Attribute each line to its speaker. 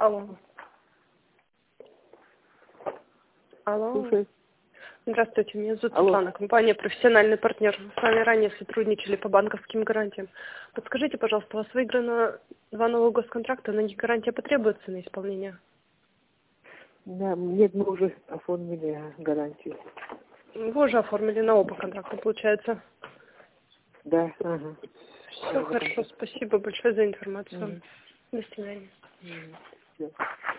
Speaker 1: Алло. Алло.
Speaker 2: Слушай.
Speaker 1: Здравствуйте, меня зовут
Speaker 2: Алло.
Speaker 1: Светлана, компания «Профессиональный партнер». Мы с вами ранее сотрудничали по банковским гарантиям. Подскажите, пожалуйста, у вас выиграно 2 новых госконтракта, на них гарантия потребуется на исполнение?
Speaker 2: Да, нет, мы уже оформили гарантию.
Speaker 1: Вы уже оформили на оба контракта, получается.
Speaker 2: Да, ага.
Speaker 1: Все хорошо, спасибо большое за информацию.
Speaker 2: Мгм.
Speaker 1: До свидания.
Speaker 2: Всё.